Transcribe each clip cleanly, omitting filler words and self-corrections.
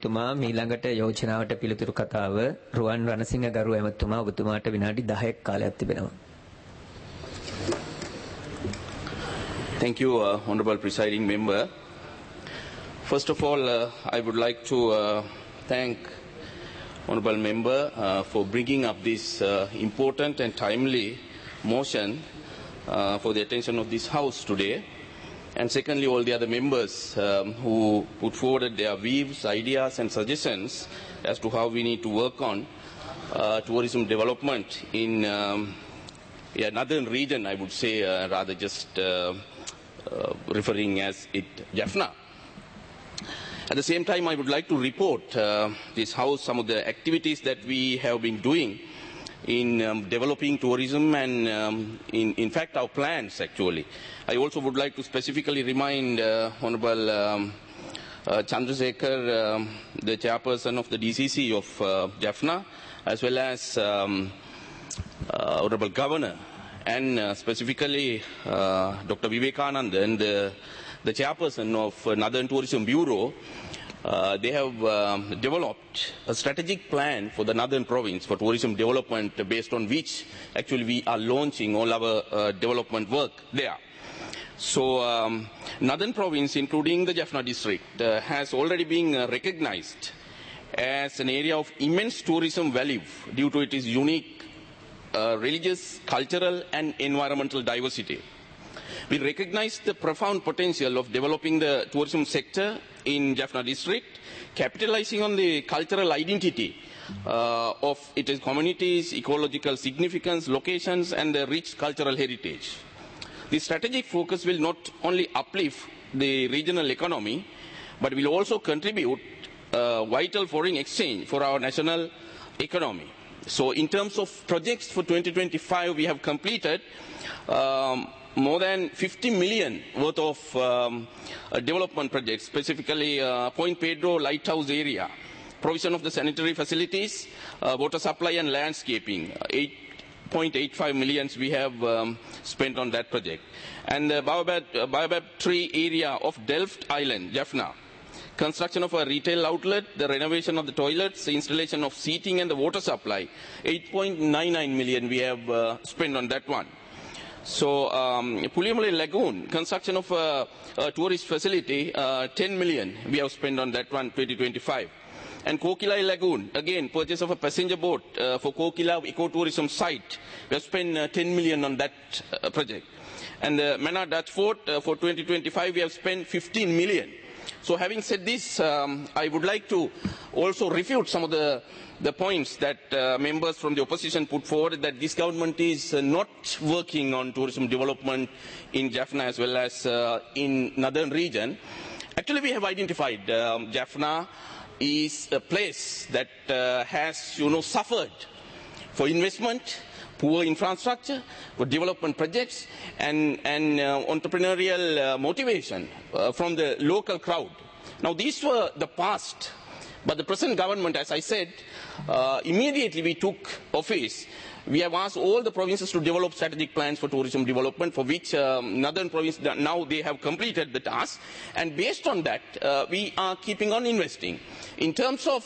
එතුමා මීළඟට යෝජනාවට පිළිතුරු කතාව රුවන් රණසිංහ ගරු ඇමතුමා ඔබතුමාට විනාඩි 10ක් කාලයක් තිබෙනවා. Thank you, Honorable Presiding Member. First of all, I would like to thank Honorable Member for bringing up this important and timely motion for the attention of this House today. And secondly, all the other members who put forward their views, ideas and suggestions as to how we need to work on tourism development in northern region, I would say, rather just referring as it Jaffna. At the same time, I would like to report this House some of the activities that we have been doing in developing tourism and in fact our plans actually. I also would like to specifically remind Honorable Chandrasekhar, the chairperson of the DCC of Jaffna, as well as Honorable Governor and specifically Dr. Vivekananda and the chairperson of Northern Tourism Bureau. They have developed a strategic plan for the Northern Province for tourism development based on which actually we are launching all our development work there. So Northern Province, including the Jaffna district, has already been recognized as an area of immense tourism value due to its unique religious, cultural and environmental diversity. We recognize the profound potential of developing the tourism sector in Jaffna district, capitalizing on the cultural identity of its communities, ecological significance, locations and the rich cultural heritage. The strategic focus will not only uplift the regional economy, but will also contribute vital foreign exchange for our national economy. So in terms of projects for 2025, we have completed more than 50 million worth of development projects, specifically Point Pedro Lighthouse area, provision of the sanitary facilities, water supply and landscaping. 8.85 million we have spent on that project. And the Baobab tree area of Delft Island, Jaffna. Construction of a retail outlet, the renovation of the toilets, the installation of seating and the water supply. 8.99 million we have spent on that one. So Puliyamale Lagoon, construction of a tourist facility, 10 million we have spent on that one, 2025. And Kokilai Lagoon, again, purchase of a passenger boat for Kokila ecotourism site. We have spent 10 million on that project. And the Mannar Dutch Fort for 2025, we have spent 15 million. So having said this, I would like to also refute some of the points that members from the opposition put forward, that this government is not working on tourism development in Jaffna as well as in northern region. Actually, we have identified Jaffna is a place that has, suffered for investment, poor infrastructure, for development projects, and entrepreneurial motivation from the local crowd. Now, these were the past, but the present government, as I said, immediately we took office, we have asked all the provinces to develop strategic plans for tourism development, for which Northern Province, now they have completed the task. And based on that, we are keeping on investing. In terms of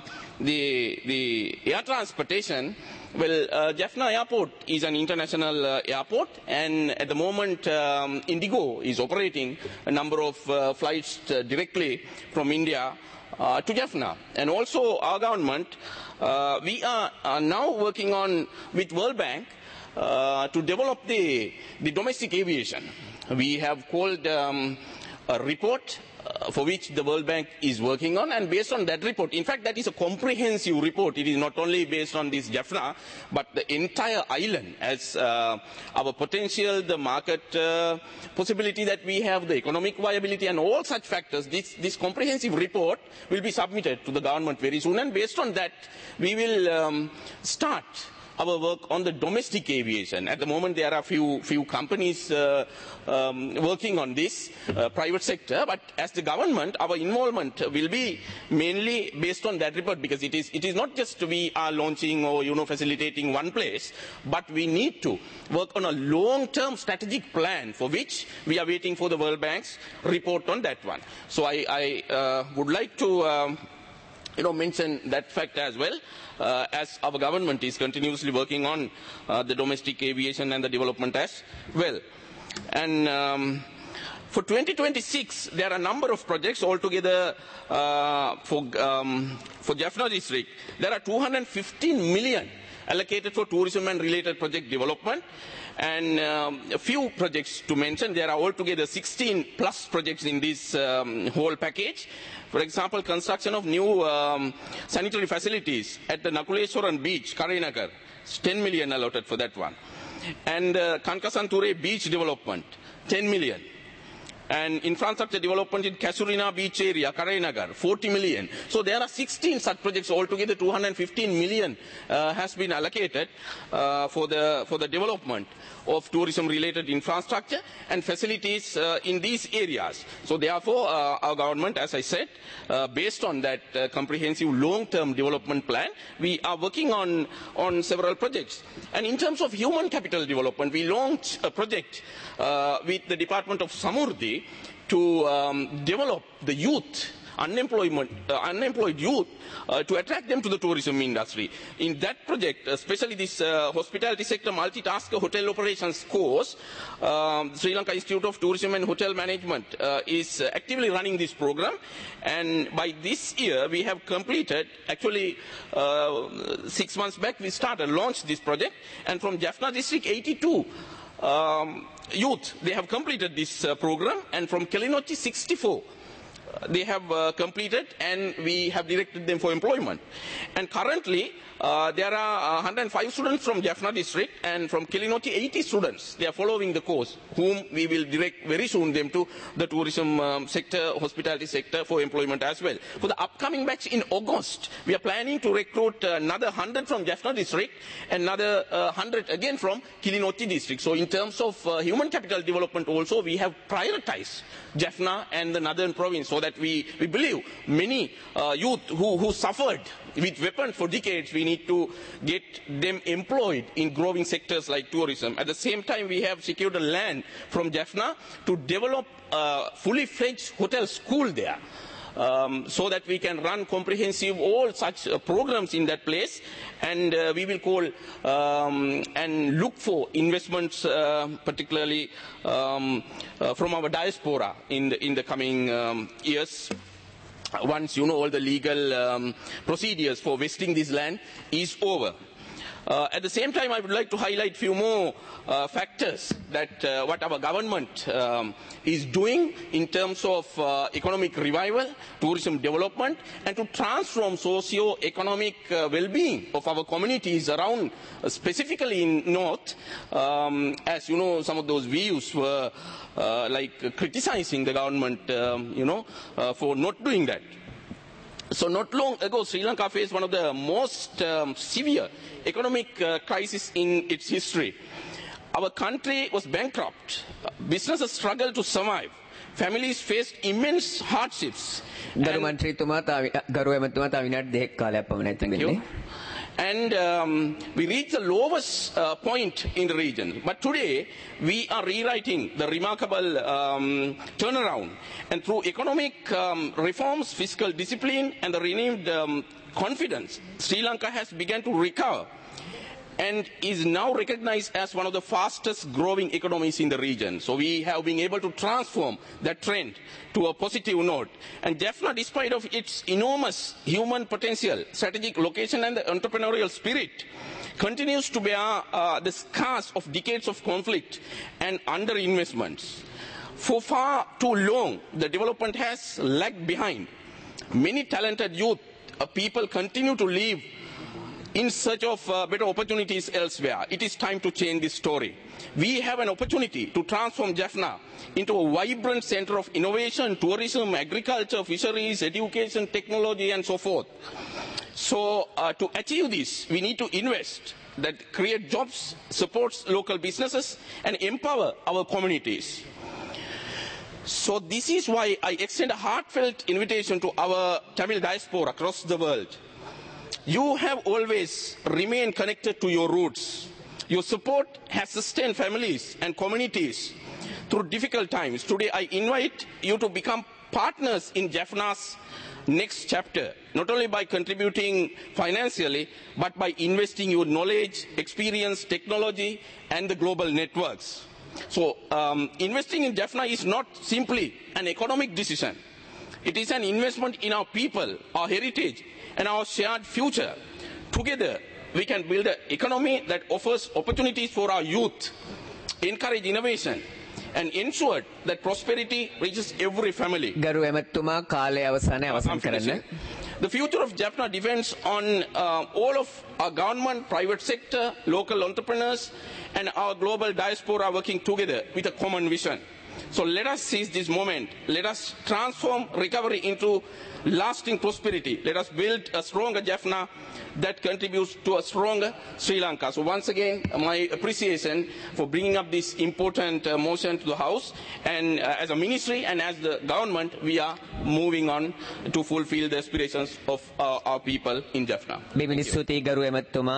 the air transportation, well, Jaffna Airport is an international airport, and at the moment Indigo is operating a number of flights directly from India to Jaffna. And also our government, we are now working on with World Bank to develop the domestic aviation. We have called a report for which the World Bank is working on, and based on that report, in fact that is a comprehensive report, it is not only based on this Jaffna, but the entire island as our potential, the market possibility that we have, the economic viability and all such factors. This comprehensive report will be submitted to the government very soon, and based on that we will start our work on the domestic aviation. At the moment there are few companies working on this, private sector, but as the government, our involvement will be mainly based on that report, because it is not just we are launching or facilitating one place, but we need to work on a long-term strategic plan, for which we are waiting for the World Bank's report on that one. So I would like to mention that fact as well, as our government is continuously working on the domestic aviation and the development as well. And for 2026, there are a number of projects altogether for Jaffna district. There are 215 million allocated for tourism and related project development. And a few projects to mention. There are altogether 16 plus projects in this whole package. For example, construction of new sanitary facilities at the Nakuleswaran beach, Karayanagar, 10 million allotted for that one. And Kankasanture beach development, 10 million. And infrastructure development in Kasurina beach area, Karayanagar, 40 million. So there are 16 such projects altogether. 215 million has been allocated for the development of tourism-related infrastructure and facilities in these areas. So therefore, our government, as I said, based on that comprehensive long-term development plan, we are working on several projects. And in terms of human capital development, we launched a project with the Department of Samurdhi to develop the youth, unemployed youth, to attract them to the tourism industry. In that project, especially this hospitality sector multitasker hotel operations course, Sri Lanka Institute of Tourism and Hotel Management is actively running this program. And by this year, we have completed, actually 6 months back, we launched this project. And from Jaffna district, 82 youth, they have completed this program, and from Kilinochchi 64 they have completed, and we have directed them for employment. And currently there are 105 students from Jaffna district, and from Kilinochchi 80 students. They are following the course, whom we will direct very soon them to the tourism sector, hospitality sector for employment as well. For the upcoming batch in August, we are planning to recruit another 100 from Jaffna district and another 100 again from Kilinochchi district. So in terms of human capital development also, we have prioritized Jaffna and the northern province, so that we believe many youth who suffered with weapons for decades, we need to get them employed in growing sectors like tourism. At the same time, we have secured a land from Jaffna to develop a fully fledged hotel school there. So that we can run comprehensive all such programs in that place, and we will call and look for investments, particularly from our diaspora in the coming years. Once all the legal procedures for vesting this land is over. At the same time, I would like to highlight a few more factors that what our government is doing in terms of economic revival, tourism development, and to transform socio-economic well-being of our communities around, specifically in North. As some of those views were like criticizing the government, for not doing that. So not long ago, Sri Lanka faced one of the most severe economic crises in its history. Our country was bankrupt. Businesses struggled to survive. Families faced immense hardships. And we reached the lowest point in the region. But today, we are rewriting the remarkable turnaround. And through economic reforms, fiscal discipline, and the renewed confidence, Sri Lanka has begun to recover and is now recognized as one of the fastest growing economies in the region. So we have been able to transform that trend to a positive note. And Jaffna, despite of its enormous human potential, strategic location, and the entrepreneurial spirit, continues to bear the scars of decades of conflict and underinvestments. For far too long, the development has lagged behind. Many talented youth people continue to live in search of better opportunities elsewhere. It is time to change this story. We have an opportunity to transform Jaffna into a vibrant center of innovation, tourism, agriculture, fisheries, education, technology, and so forth. So to achieve this, we need to invest, that create jobs, supports local businesses, and empower our communities. So this is why I extend a heartfelt invitation to our Tamil diaspora across the world. You have always remained connected to your roots. Your support has sustained families and communities through difficult times. Today, I invite you to become partners in Jaffna's next chapter, not only by contributing financially, but by investing your knowledge, experience, technology, and the global networks. So investing in Jaffna is not simply an economic decision. It is an investment in our people, our heritage, and our shared future. Together, we can build an economy that offers opportunities for our youth, encourage innovation, and ensure that prosperity reaches every family. ගරු ඇමතුමා කාලය අවසානයේ අවසන් කරන්න. The future of Jaffna depends on all of our government, private sector, local entrepreneurs, and our global diaspora working together with a common vision. So let us seize this moment. Let us transform recovery into lasting prosperity. Let us build a stronger Jaffna that contributes to a stronger Sri Lanka. So once again, my appreciation for bringing up this important motion to the House. And as a ministry and as the government, we are moving on to fulfill the aspirations of our people in Jaffna.